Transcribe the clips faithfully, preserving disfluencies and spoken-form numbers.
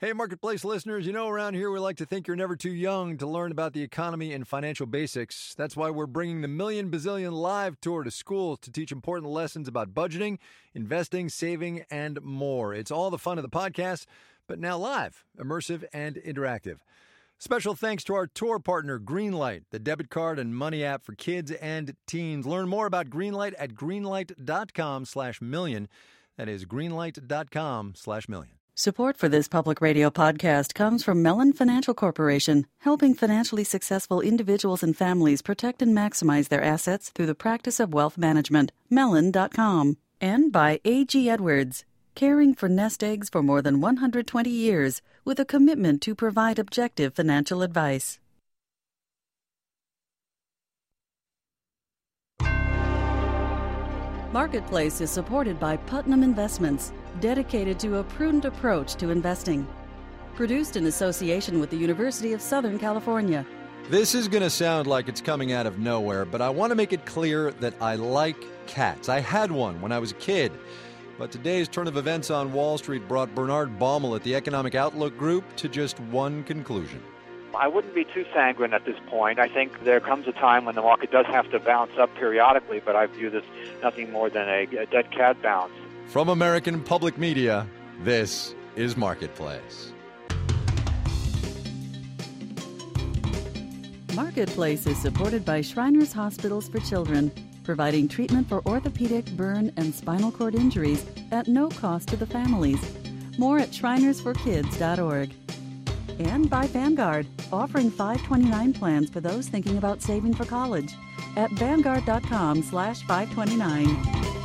Hey, Marketplace listeners, you know around here we like to think you're never too young to learn about the economy and financial basics. That's why we're bringing the Million Bazillion Live Tour to schools to teach important lessons about budgeting, investing, saving, and more. It's all the fun of the podcast, but now live, immersive, and interactive. Special thanks to our tour partner, Greenlight, the debit card and money app for kids and teens. Learn more about Greenlight at greenlight.com slash million. That is greenlight.com slash million. Support for this public radio podcast comes from Mellon Financial Corporation, helping financially successful individuals and families protect and maximize their assets through the practice of wealth management. Mellon dot com. And by A G Edwards, caring for nest eggs for more than one hundred twenty years with a commitment to provide objective financial advice. Marketplace is supported by Putnam Investments, dedicated to a prudent approach to investing. Produced in association with the University of Southern California. This is going to sound like it's coming out of nowhere, but I want to make it clear that I like cats. I had one when I was a kid. But today's turn of events on Wall Street brought Bernard Baumel at the Economic Outlook Group to just one conclusion. I wouldn't be too sanguine at this point. I think there comes a time when the market does have to bounce up periodically, but I view this nothing more than a, a dead cat bounce. From American Public Media, this is Marketplace. Marketplace is supported by Shriners Hospitals for Children, providing treatment for orthopedic, burn, and spinal cord injuries at no cost to the families. More at shriners for kids dot org. And by Vanguard, offering five twenty-nine plans for those thinking about saving for college at vanguard.com slash 529.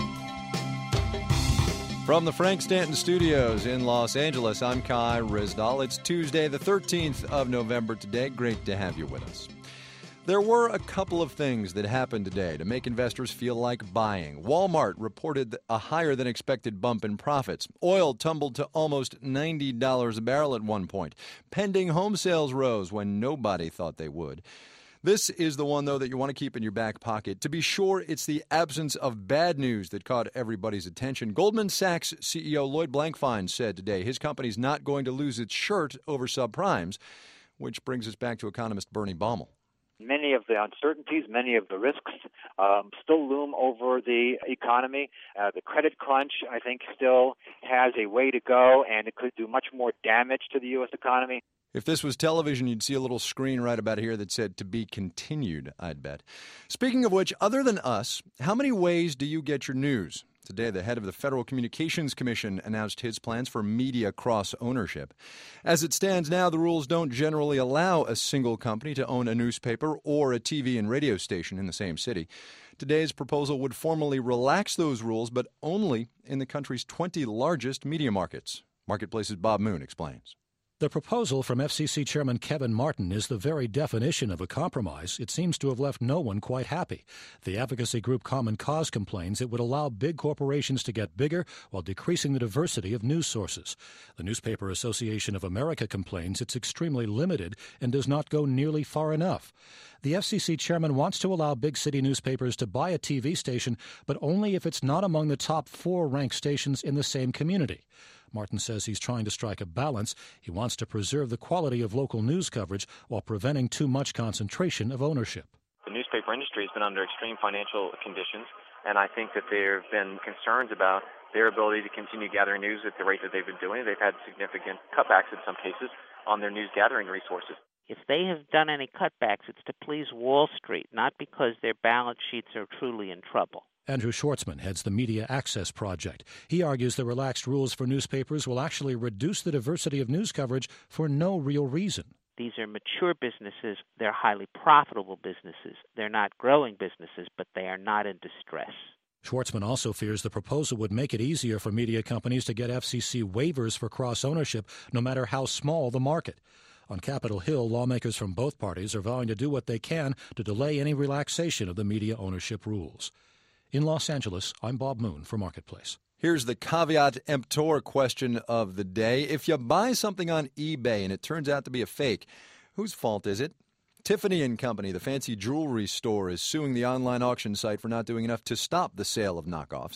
From the Frank Stanton Studios in Los Angeles, I'm Kai Rizdal. It's Tuesday, the thirteenth of November today. Great to have you with us. There were a couple of things that happened today to make investors feel like buying. Walmart reported a higher than expected bump in profits. Oil tumbled to almost ninety dollars a barrel at one point. Pending home sales rose when nobody thought they would. This is the one, though, that you want to keep in your back pocket. To be sure, it's the absence of bad news that caught everybody's attention. Goldman Sachs C E O Lloyd Blankfein said today his company's not going to lose its shirt over subprimes, which brings us back to economist Bernie Baumel. Many of the uncertainties, many of the risks um, still loom over the economy. Uh, the credit crunch, I think, still has a way to go, and it could do much more damage to the U S economy. If this was television, you'd see a little screen right about here that said, "To be continued," I'd bet. Speaking of which, other than us, how many ways do you get your news? Today, the head of the Federal Communications Commission announced his plans for media cross-ownership. As it stands now, the rules don't generally allow a single company to own a newspaper or a T V and radio station in the same city. Today's proposal would formally relax those rules, but only in the country's twenty largest media markets. Marketplace's Bob Moon explains. The proposal from F C C Chairman Kevin Martin is the very definition of a compromise. It seems to have left no one quite happy. The advocacy group Common Cause complains it would allow big corporations to get bigger while decreasing the diversity of news sources. The Newspaper Association of America complains it's extremely limited and does not go nearly far enough. The F C C chairman wants to allow big city newspapers to buy a T V station, but only if it's not among the top four ranked stations in the same community. Martin says he's trying to strike a balance. He wants to preserve the quality of local news coverage while preventing too much concentration of ownership. The newspaper industry has been under extreme financial conditions, and I think that there have been concerns about their ability to continue gathering news at the rate that they've been doing. They've had significant cutbacks in some cases on their news gathering resources. If they have done any cutbacks, it's to please Wall Street, not because their balance sheets are truly in trouble. Andrew Schwartzman heads the Media Access Project. He argues the relaxed rules for newspapers will actually reduce the diversity of news coverage for no real reason. These are mature businesses. They're highly profitable businesses. They're not growing businesses, but they are not in distress. Schwartzman also fears the proposal would make it easier for media companies to get F C C waivers for cross-ownership, no matter how small the market. On Capitol Hill, lawmakers from both parties are vowing to do what they can to delay any relaxation of the media ownership rules. In Los Angeles, I'm Bob Moon for Marketplace. Here's the caveat emptor question of the day. If you buy something on eBay and it turns out to be a fake, whose fault is it? Tiffany and Company, the fancy jewelry store, is suing the online auction site for not doing enough to stop the sale of knockoffs.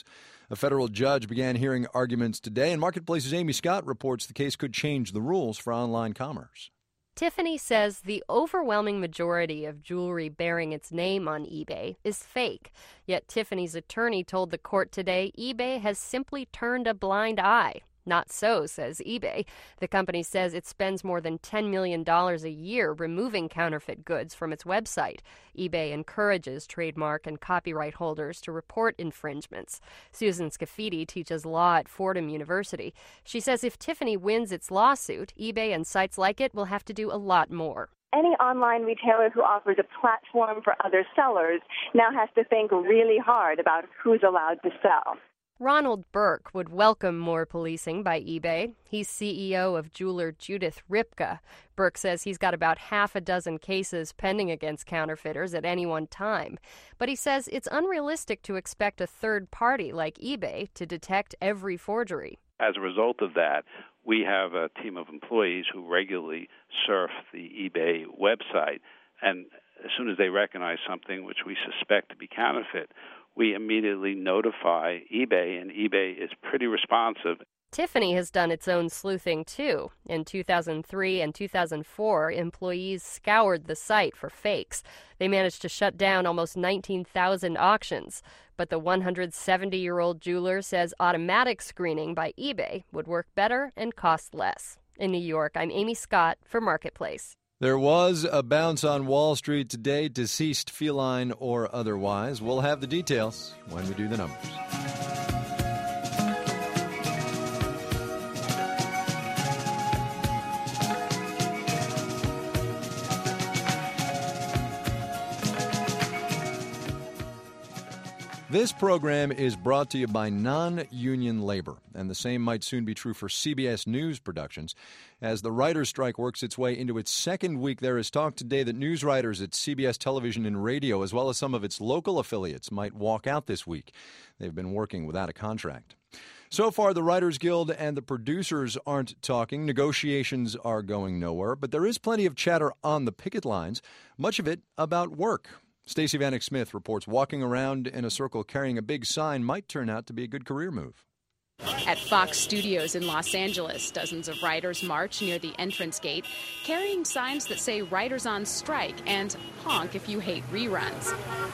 A federal judge began hearing arguments today, and Marketplace's Amy Scott reports the case could change the rules for online commerce. Tiffany says the overwhelming majority of jewelry bearing its name on eBay is fake. Yet Tiffany's attorney told the court today eBay has simply turned a blind eye. Not so, says eBay. The company says it spends more than ten million dollars a year removing counterfeit goods from its website. eBay encourages trademark and copyright holders to report infringements. Susan Scafidi teaches law at Fordham University. She says if Tiffany wins its lawsuit, eBay and sites like it will have to do a lot more. Any online retailer who offers a platform for other sellers now has to think really hard about who's allowed to sell. Ronald Burke would welcome more policing by eBay. He's C E O of jeweler Judith Ripka. Burke says he's got about half a dozen cases pending against counterfeiters at any one time. But he says it's unrealistic to expect a third party like eBay to detect every forgery. As a result of that, we have a team of employees who regularly surf the eBay website, and as soon as they recognize something which we suspect to be counterfeit, we immediately notify eBay, and eBay is pretty responsive. Tiffany has done its own sleuthing, too. In two thousand three and two thousand four, employees scoured the site for fakes. They managed to shut down almost nineteen thousand auctions. But the one hundred seventy-year-old jeweler says automatic screening by eBay would work better and cost less. In New York, I'm Amy Scott for Marketplace. There was a bounce on Wall Street today, deceased feline or otherwise. We'll have the details when we do the numbers. This program is brought to you by non-union labor, and the same might soon be true for C B S News Productions. As the writers' strike works its way into its second week, there is talk today that news writers at C B S Television and Radio, as well as some of its local affiliates, might walk out this week. They've been working without a contract. So far, the Writers Guild and the producers aren't talking. Negotiations are going nowhere, but there is plenty of chatter on the picket lines, much of it about work. Stacey Vanek Smith reports walking around in a circle carrying a big sign might turn out to be a good career move. At Fox Studios in Los Angeles, dozens of writers march near the entrance gate, carrying signs that say writers on strike and honk if you hate reruns.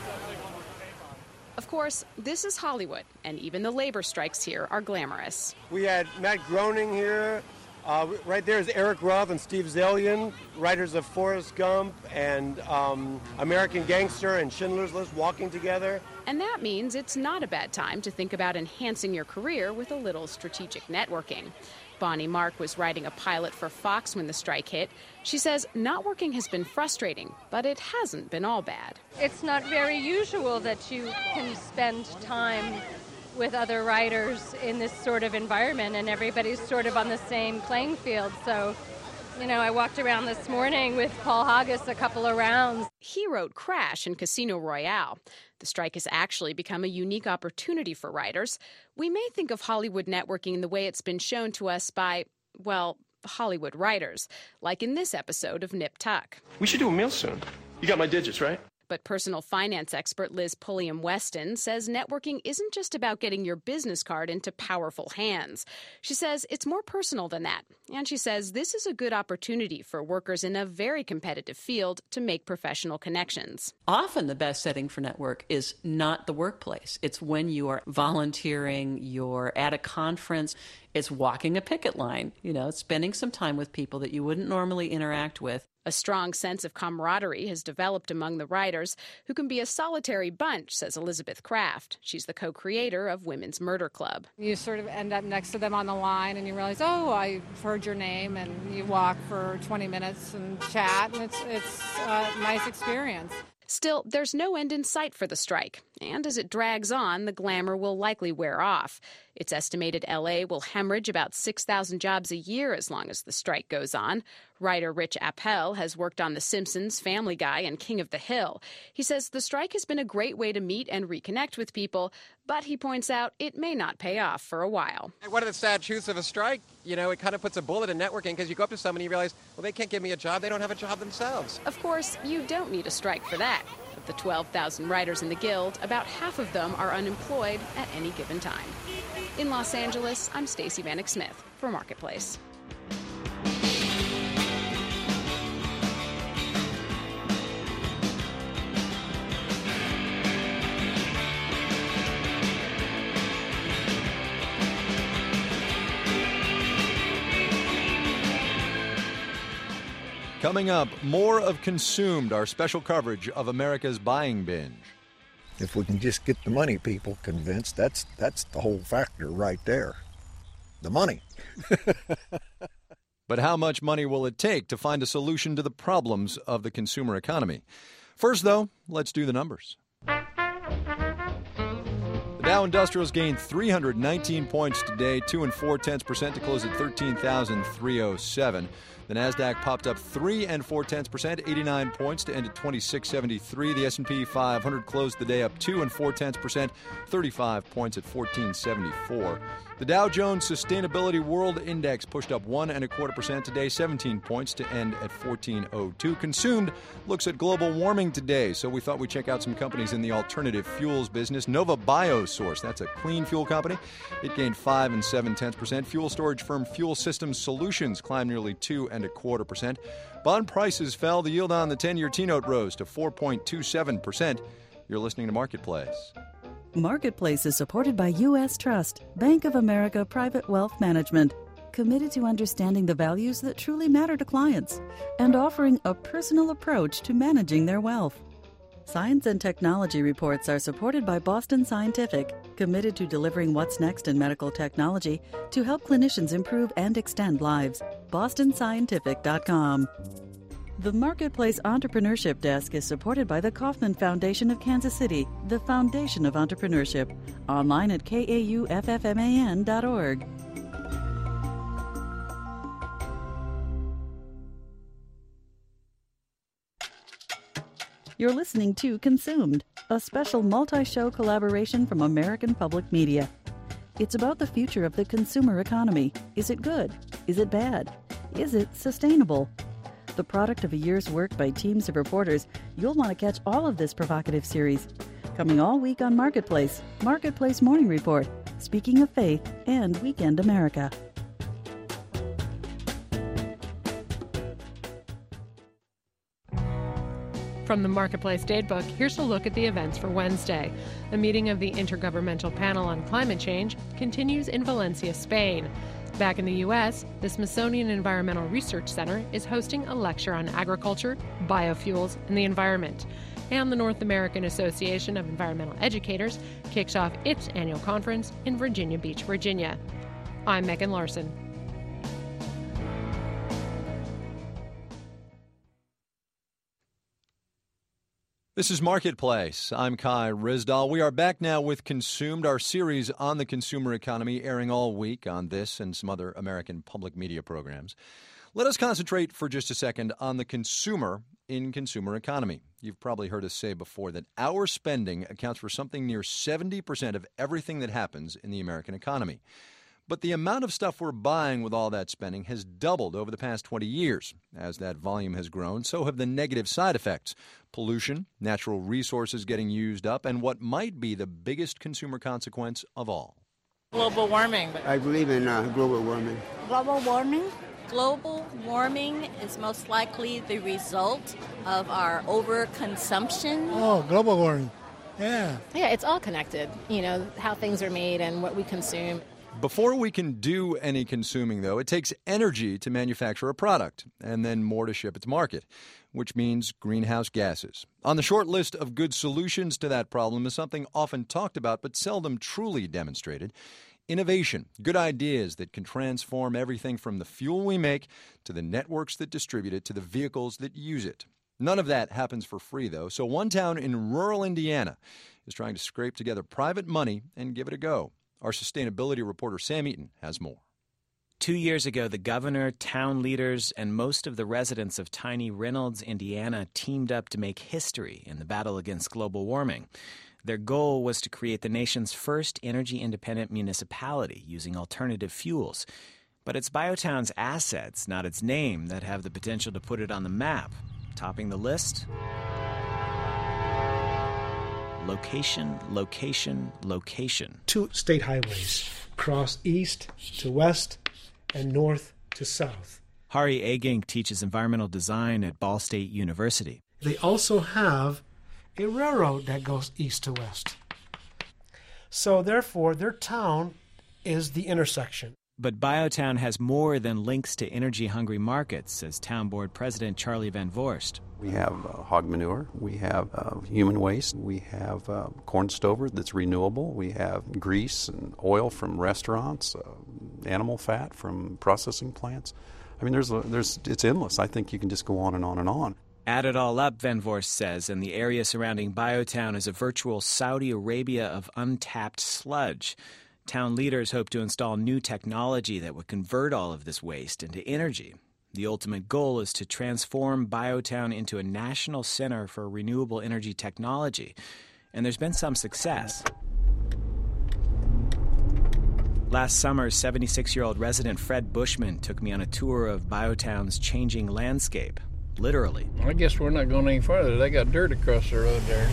Of course, this is Hollywood, and even the labor strikes here are glamorous. We had Matt Groening here. Uh, right there is Eric Roth and Steve Zalian, writers of Forrest Gump and um, American Gangster and Schindler's List, walking together. And that means it's not a bad time to think about enhancing your career with a little strategic networking. Bonnie Mark was writing a pilot for Fox when the strike hit. She says not working has been frustrating, but it hasn't been all bad. It's not very usual that you can spend time with other writers in this sort of environment, and everybody's sort of on the same playing field. So, you know, I walked around this morning with Paul Haggis a couple of rounds. He wrote Crash and Casino Royale. The strike has actually become a unique opportunity for writers. We may think of Hollywood networking in the way it's been shown to us by, well, Hollywood writers, like in this episode of Nip Tuck. We should do a meal soon. You got my digits, right? But personal finance expert Liz Pulliam-Weston says networking isn't just about getting your business card into powerful hands. She says it's more personal than that. And she says this is a good opportunity for workers in a very competitive field to make professional connections. Often the best setting for network is not the workplace. It's when you are volunteering, you're at a conference, it's walking a picket line, you know, spending some time with people that you wouldn't normally interact with. A strong sense of camaraderie has developed among the writers, who can be a solitary bunch, says Elizabeth Kraft. She's the co-creator of Women's Murder Club. You sort of end up next to them on the line and you realize, oh, I've heard your name, and you walk for twenty minutes and chat, and it's, it's a nice experience. Still, there's no end in sight for the strike, and as it drags on, the glamour will likely wear off. It's estimated L A will hemorrhage about six thousand jobs a year as long as the strike goes on. Writer Rich Appel has worked on The Simpsons, Family Guy, and King of the Hill. He says the strike has been a great way to meet and reconnect with people, but he points out it may not pay off for a while. One of the sad truths of a strike, you know, it kind of puts a bullet in networking, because you go up to somebody and you realize, well, they can't give me a job. They don't have a job themselves. Of course, you don't need a strike for that. Of the twelve thousand writers in the Guild, about half of them are unemployed at any given time. In Los Angeles, I'm Stacey Vanek Smith for Marketplace. Coming up, more of Consumed, our special coverage of America's buying binge. If we can just get the money people convinced, that's that's the whole factor right there. The money. But how much money will it take to find a solution to the problems of the consumer economy? First, though, let's do the numbers. The Dow Industrials gained three hundred nineteen points today, two and four tenths percent to close at thirteen thousand three hundred seven. The Nasdaq popped up three and four tenths percent, eighty-nine points to end at twenty-six seventy-three. The S and P five hundred closed the day up two and four tenths percent, thirty-five points at fourteen seventy-four. The Dow Jones Sustainability World Index pushed up one and a quarter percent today, seventeen points to end at fourteen oh two. Consumed looks at global warming today, so we thought we'd check out some companies in the alternative fuels business. Nova Biosource, that's a clean fuel company. It gained five and seven tenths percent. Fuel storage firm Fuel Systems Solutions climbed nearly two and a quarter percent. Bond prices fell. The yield on the ten-year T-note rose to four point two seven percent. You're listening to Marketplace. Marketplace is supported by U S Trust, Bank of America Private Wealth Management, committed to understanding the values that truly matter to clients and offering a personal approach to managing their wealth. Science and technology reports are supported by Boston Scientific, committed to delivering what's next in medical technology to help clinicians improve and extend lives. boston scientific dot com. The Marketplace Entrepreneurship Desk is supported by the Kauffman Foundation of Kansas City, the foundation of entrepreneurship. Online at K A U F F M A N dot org. You're listening to Consumed, a special multi-show collaboration from American Public Media. It's about the future of the consumer economy. Is it good? Is it bad? Is it sustainable? The product of a year's work by teams of reporters, you'll want to catch all of this provocative series. Coming all week on Marketplace, Marketplace Morning Report, Speaking of Faith, and Weekend America. From the Marketplace Datebook, here's a look at the events for Wednesday. A meeting of the Intergovernmental Panel on Climate Change continues in Valencia, Spain. Back in the U S, the Smithsonian Environmental Research Center is hosting a lecture on agriculture, biofuels, and the environment. And the North American Association of Environmental Educators kicks off its annual conference in Virginia Beach, Virginia. I'm Megan Larson. This is Marketplace. I'm Kai Ryssdal. We are back now with Consumed, our series on the consumer economy, airing all week on this and some other American public media programs. Let us concentrate for just a second on the consumer in consumer economy. You've probably heard us say before that our spending accounts for something near seventy percent of everything that happens in the American economy. But the amount of stuff we're buying with all that spending has doubled over the past twenty years. As that volume has grown, so have the negative side effects. Pollution, natural resources getting used up, and what might be the biggest consumer consequence of all. Global warming. I believe in uh, global warming. Global warming? Global warming is most likely the result of our overconsumption. Oh, global warming. Yeah. Yeah, it's all connected, you know, how things are made and what we consume. Before we can do any consuming, though, it takes energy to manufacture a product and then more to ship it to market, which means greenhouse gases. On the short list of good solutions to that problem is something often talked about but seldom truly demonstrated. Innovation, good ideas that can transform everything from the fuel we make to the networks that distribute it to the vehicles that use it. None of that happens for free, though, so one town in rural Indiana is trying to scrape together private money and give it a go. Our sustainability reporter Sam Eaton has more. Two years ago, the governor, town leaders, and most of the residents of tiny Reynolds, Indiana, teamed up to make history in the battle against global warming. Their goal was to create the nation's first energy-independent municipality using alternative fuels. But it's Biotown's assets, not its name, that have the potential to put it on the map. Topping the list? Location, location, location. Two state highways cross east to west and north to south. Hari Agink teaches environmental design at Ball State University. They also have a railroad that goes east to west. So therefore, their town is the intersection. But Biotown has more than links to energy-hungry markets, says Town Board President Charlie Van Voorst. We have uh, hog manure, we have uh, human waste, we have uh, corn stover that's renewable, we have grease and oil from restaurants, uh, animal fat from processing plants. I mean, there's, a, there's, it's endless. I think you can just go on and on and on. Add it all up, Van Voorst says, and the area surrounding Biotown is a virtual Saudi Arabia of untapped sludge. Town leaders hope to install new technology that would convert all of this waste into energy. The ultimate goal is to transform Biotown into a national center for renewable energy technology, and there's been some success. Last summer, seventy-six-year-old resident Fred Bushman took me on a tour of Biotown's changing landscape, literally. I guess we're not going any farther. They got dirt across the road there.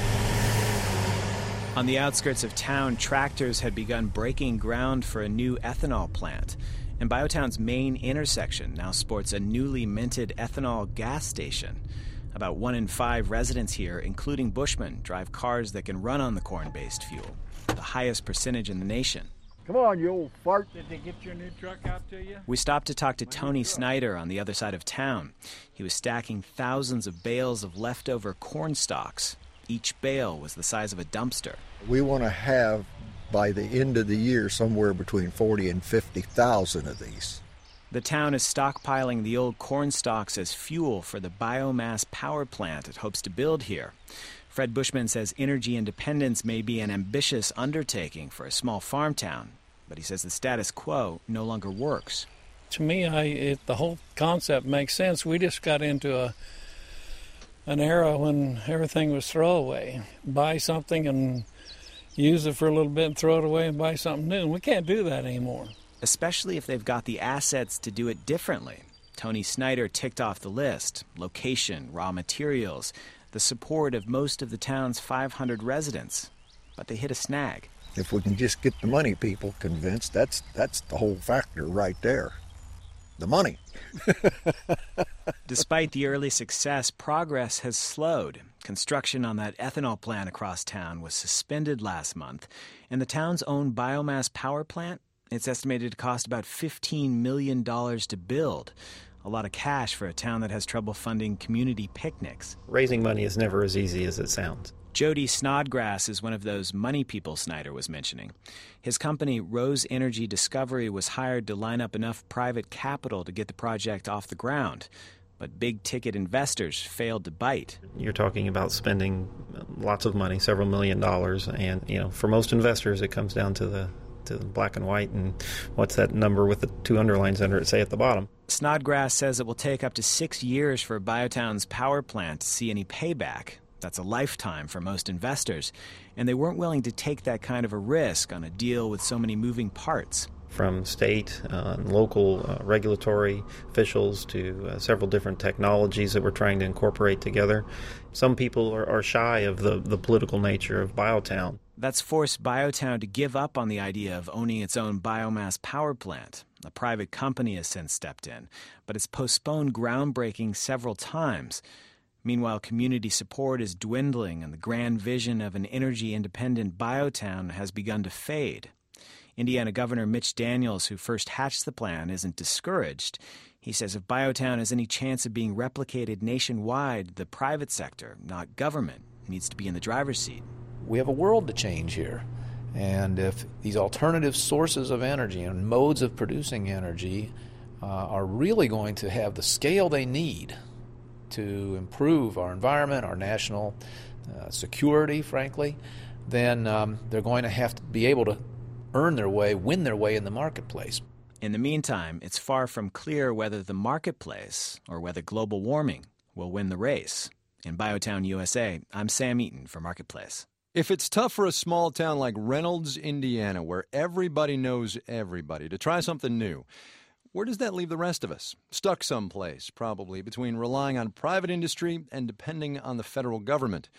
On the outskirts of town, tractors had begun breaking ground for a new ethanol plant, and Biotown's main intersection now sports a newly minted ethanol gas station. About one in five residents here, including Bushman, drive cars that can run on the corn-based fuel, the highest percentage in the nation. Come on, you old fart. Did they get your new truck out to you? We stopped to talk to Tony Snyder on the other side of town. He was stacking thousands of bales of leftover corn stalks. Each bale was the size of a dumpster. We want to have, by the end of the year, somewhere between forty and fifty thousand of these. The town is stockpiling the old corn stalks as fuel for the biomass power plant it hopes to build here. Fred Bushman says energy independence may be an ambitious undertaking for a small farm town, but he says the status quo no longer works. To me, I, it, the whole concept makes sense. We just got into a an era when everything was throwaway. Buy something and use it for a little bit and throw it away and buy something new. We can't do that anymore. Especially if they've got the assets to do it differently. Tony Snyder ticked off the list: location, raw materials, the support of most of the town's five hundred residents. But they hit a snag. If we can just get the money people convinced, that's that's the whole factor right there. The money. Despite the early success, progress has slowed. Construction on that ethanol plant across town was suspended last month, and the town's own biomass power plant, it's estimated to cost about fifteen million dollars to build. A lot of cash for a town that has trouble funding community picnics. Raising money is never as easy as it sounds. Jody Snodgrass is one of those money people Snyder was mentioning. His company, Rose Energy Discovery, was hired to line up enough private capital to get the project off the ground. But big-ticket investors failed to bite. You're talking about spending lots of money, several million dollars, and you know, for most investors, it comes down to the to the black and white, and what's that number with the two underlines under it say at the bottom. Snodgrass says it will take up to six years for Biotown's power plant to see any payback. That's a lifetime for most investors, and they weren't willing to take that kind of a risk on a deal with so many moving parts. From state uh, and local uh, regulatory officials to uh, several different technologies that we're trying to incorporate together. Some people are, are shy of the, the political nature of Biotown. That's forced Biotown to give up on the idea of owning its own biomass power plant. A private company has since stepped in, but it's postponed groundbreaking several times. Meanwhile, community support is dwindling, and the grand vision of an energy-independent Biotown has begun to fade. Indiana Governor Mitch Daniels, who first hatched the plan, isn't discouraged. He says if Biotown has any chance of being replicated nationwide, the private sector, not government, needs to be in the driver's seat. We have a world to change here. And if these alternative sources of energy and modes of producing energy uh, are really going to have the scale they need to improve our environment, our national uh, security, frankly, then um, they're going to have to be able to earn their way, win their way in the marketplace. In the meantime, it's far from clear whether the marketplace or whether global warming will win the race. In Biotown, U S A, I'm Sam Eaton for Marketplace. If it's tough for a small town like Reynolds, Indiana, where everybody knows everybody, to try something new, where does that leave the rest of us? Stuck someplace, probably, between relying on private industry and depending on the federal government.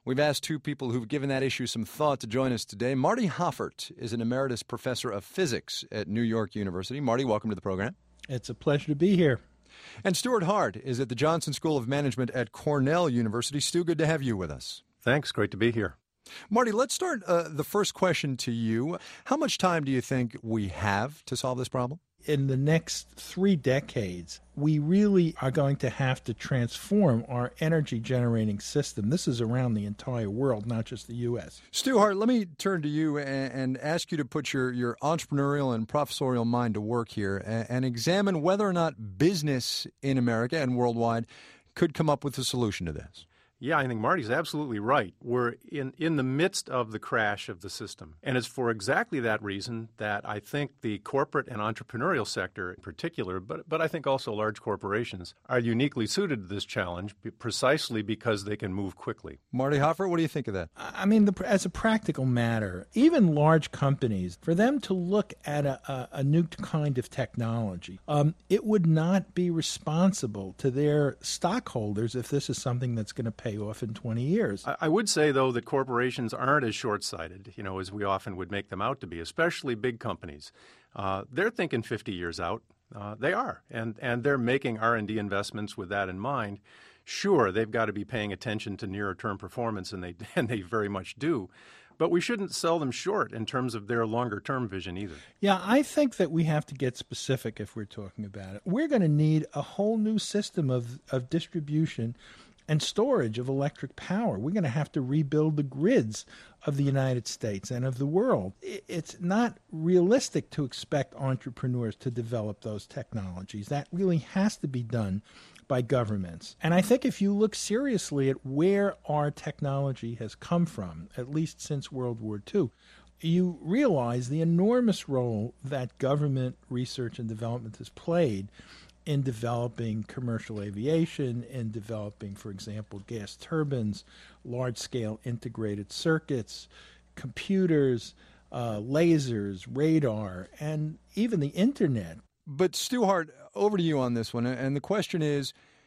We've asked two people who've given that issue some thought to join us today. Marty Hoffert is an emeritus professor of physics at New York University. Marty, welcome to the program. It's a pleasure to be here. And Stuart Hart is at the Johnson School of Management at Cornell University. Stu, good to have you with us. Thanks. Great to be here. Marty, let's start uh, the first question to you. How much time do you think we have to solve this problem? In the next three decades, we really are going to have to transform our energy generating system. This is around the entire world, not just the U S. Stu Hart, let me turn to you and, and ask you to put your, your entrepreneurial and professorial mind to work here and, and examine whether or not business in America and worldwide could come up with a solution to this. Yeah, I think Marty's absolutely right. We're in, in the midst of the crash of the system. And it's for exactly that reason that I think the corporate and entrepreneurial sector in particular, but, but I think also large corporations, are uniquely suited to this challenge precisely because they can move quickly. Marty Hoffert, what do you think of that? I mean, the, as a practical matter, even large companies, for them to look at a, a, a new kind of technology, um, it would not be responsible to their stockholders if this is something that's going to pay off in twenty years. I would say, though, that corporations aren't as short-sighted, you know, as we often would make them out to be, especially big companies. Uh, they're thinking fifty years out. Uh, they are, and and they're making R and D investments with that in mind. Sure, they've got to be paying attention to nearer-term performance, and they and they very much do. But we shouldn't sell them short in terms of their longer-term vision either. Yeah, I think that we have to get specific if we're talking about it. We're going to need a whole new system of, of distribution and storage of electric power. We're going to have to rebuild the grids of the United States and of the world. It's not realistic to expect entrepreneurs to develop those technologies. That really has to be done by governments. And I think if you look seriously at where our technology has come from, at least since World War Two, you realize the enormous role that government research and development has played in developing commercial aviation, in developing, for example, gas turbines, large-scale integrated circuits, computers, uh, lasers, radar, and even the Internet. But Stu Hart, over to you on this one. And the question is,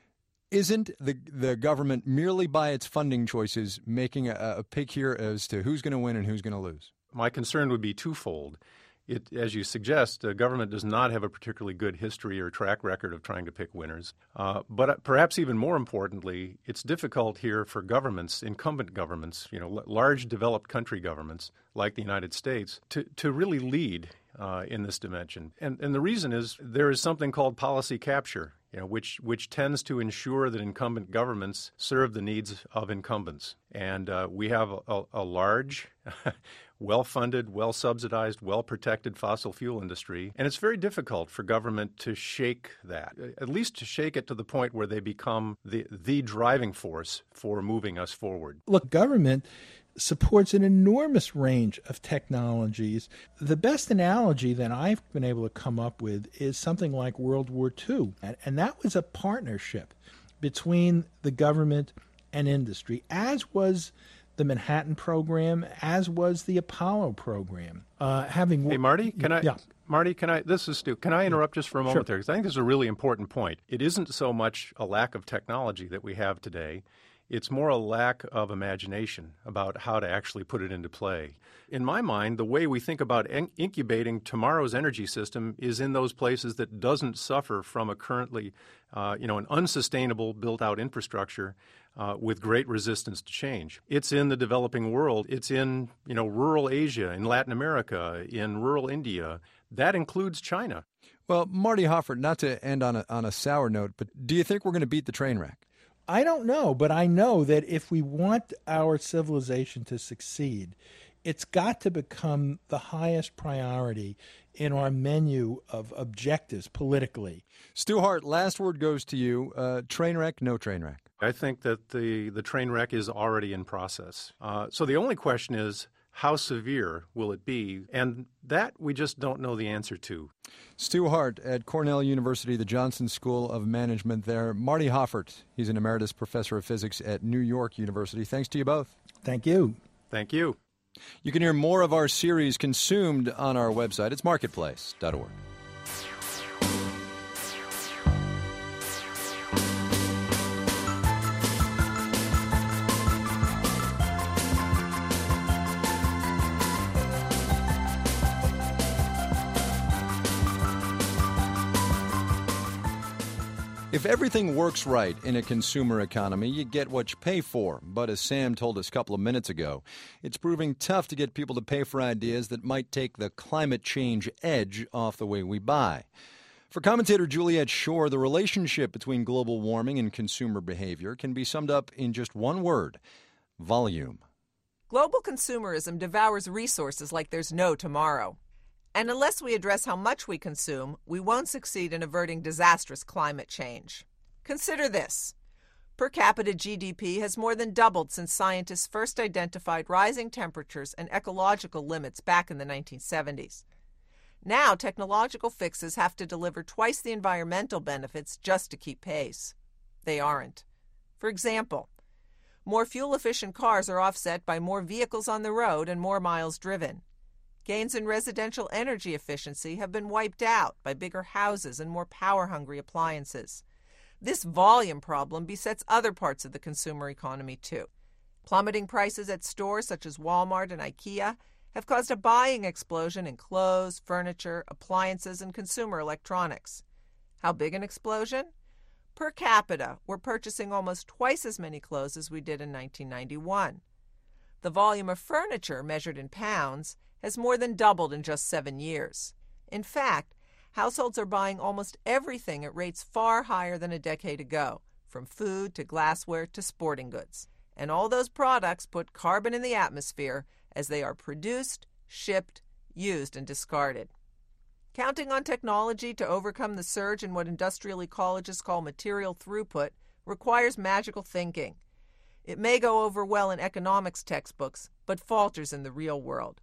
isn't the the government merely by its funding choices making a, a pick here as to who's going to win and who's going to lose? My concern would be twofold. It, as you suggest, the government does not have a particularly good history or track record of trying to pick winners. Uh, but perhaps even more importantly, it's difficult here for governments, incumbent governments, you know, l- large developed country governments like the United States, to, to really lead uh, in this dimension. And, and the reason is there is something called policy capture, you know, which which tends to ensure that incumbent governments serve the needs of incumbents. And uh, we have a, a large well-funded, well-subsidized, well-protected fossil fuel industry. And it's very difficult for government to shake that, at least to shake it to the point where they become the, the driving force for moving us forward. Look, government supports an enormous range of technologies. The best analogy that I've been able to come up with is something like World War Two. And that was a partnership between the government and industry, as was the Manhattan Program, as was the Apollo Program. Uh, having hey, Marty, can I? Yeah. Marty, can I? This is Stu. Can I interrupt just for a moment Sure. there? Because I think this is a really important point. It isn't so much a lack of technology that we have today. It's more a lack of imagination about how to actually put it into play. In my mind, the way we think about in- incubating tomorrow's energy system is in those places that doesn't suffer from a currently, uh, you know, an unsustainable built-out infrastructure uh, with great resistance to change. It's in the developing world. It's in, you know, rural Asia, in Latin America, in rural India. That includes China. Well, Marty Hoffert, not to end on a, on a sour note, but do you think we're going to beat the train wreck? I don't know, but I know that if we want our civilization to succeed, it's got to become the highest priority in our menu of objectives politically. Stu Hart, last word goes to you. Uh, train wreck, no train wreck? I think that the, the train wreck is already in process. Uh, so the only question is, how severe will it be? And that we just don't know the answer to. Stu Hart at Cornell University, the Johnson School of Management there. Marty Hoffert, he's an emeritus professor of physics at New York University. Thanks to you both. Thank you. Thank you. You can hear more of our series consumed on our website. It's marketplace dot org. If everything works right in a consumer economy, you get what you pay for. But as Sam told us a couple of minutes ago, it's proving tough to get people to pay for ideas that might take the climate change edge off the way we buy. For commentator Juliet Schor, the relationship between global warming and consumer behavior can be summed up in just one word: volume. Global consumerism devours resources like there's no tomorrow. And unless we address how much we consume, we won't succeed in averting disastrous climate change. Consider this. Per capita G D P has more than doubled since scientists first identified rising temperatures and ecological limits back in the nineteen seventies. Now, technological fixes have to deliver twice the environmental benefits just to keep pace. They aren't. For example, more fuel-efficient cars are offset by more vehicles on the road and more miles driven. Gains in residential energy efficiency have been wiped out by bigger houses and more power-hungry appliances. This volume problem besets other parts of the consumer economy, too. Plummeting prices at stores such as Walmart and IKEA have caused a buying explosion in clothes, furniture, appliances, and consumer electronics. How big an explosion? Per capita, we're purchasing almost twice as many clothes as we did in nineteen ninety-one. The volume of furniture, measured in pounds, has more than doubled in just seven years. In fact, households are buying almost everything at rates far higher than a decade ago, from food to glassware to sporting goods. And all those products put carbon in the atmosphere as they are produced, shipped, used, and discarded. Counting on technology to overcome the surge in what industrial ecologists call material throughput requires magical thinking. It may go over well in economics textbooks, but falters in the real world.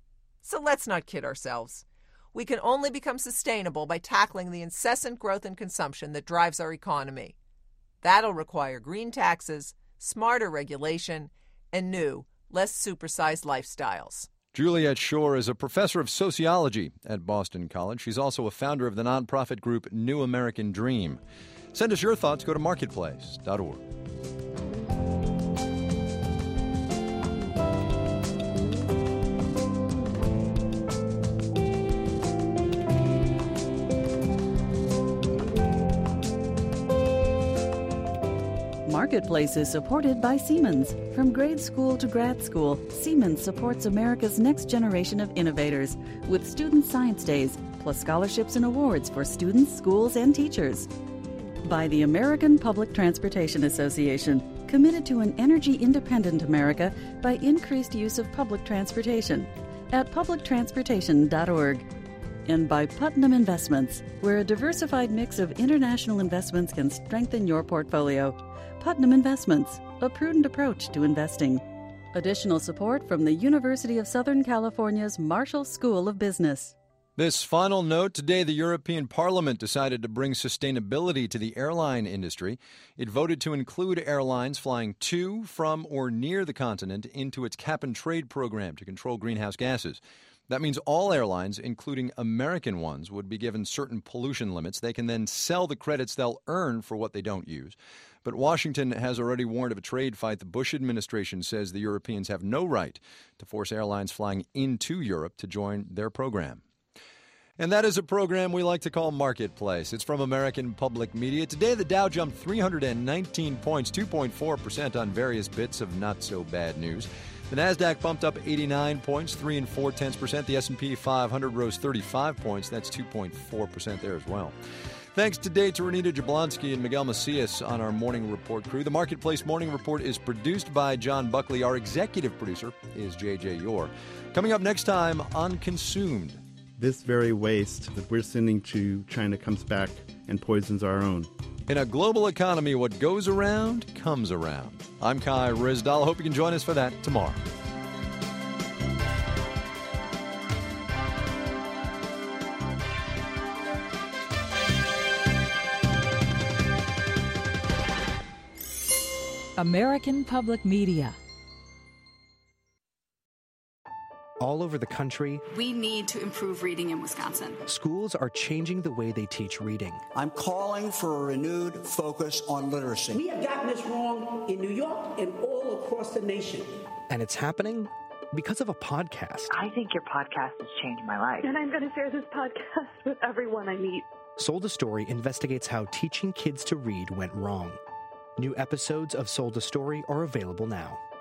So let's not kid ourselves. We can only become sustainable by tackling the incessant growth in consumption that drives our economy. That'll require green taxes, smarter regulation, and new, less supersized lifestyles. Juliet Schor is a professor of sociology at Boston College. She's also a founder of the nonprofit group New American Dream. Send us your thoughts. Go to marketplace dot org. Marketplace is supported by Siemens. From grade school to grad school, Siemens supports America's next generation of innovators with Student Science Days, plus scholarships and awards for students, schools, and teachers. By the American Public Transportation Association, committed to an energy-independent America by increased use of public transportation at public transportation dot org. And by Putnam Investments, where a diversified mix of international investments can strengthen your portfolio. Putnam Investments, a prudent approach to investing. Additional support from the University of Southern California's Marshall School of Business. This final note: today the European Parliament decided to bring sustainability to the airline industry. It voted to include airlines flying to, from, or near the continent into its cap-and-trade program to control greenhouse gases. That means all airlines, including American ones, would be given certain pollution limits. They can then sell the credits they'll earn for what they don't use. But Washington has already warned of a trade fight. The Bush administration says the Europeans have no right to force airlines flying into Europe to join their program. And that is a program we like to call Marketplace. It's from American Public Media. Today, the Dow jumped three hundred nineteen points, two point four percent on various bits of not-so-bad news. The Nasdaq bumped up eighty-nine points, three and four tenths percent. The S and P five hundred rose thirty-five points. That's two point four percent there as well. Thanks today to Renita Jablonski and Miguel Macias on our Morning Report crew. The Marketplace Morning Report is produced by John Buckley. Our executive producer is J J Yore. Coming up next time on Consumed. This very waste that we're sending to China comes back and poisons our own. In a global economy, what goes around comes around. I'm Kai Rizdal. Hope you can join us for that tomorrow. American Public Media. All over the country, we need to improve reading in Wisconsin. Schools are changing the way they teach reading. I'm calling for a renewed focus on literacy. We have gotten this wrong in New York and all across the nation. And it's happening because of a podcast. I think your podcast has changed my life. And I'm going to share this podcast with everyone I meet. Sold a Story investigates how teaching kids to read went wrong. New episodes of Sold a Story are available now.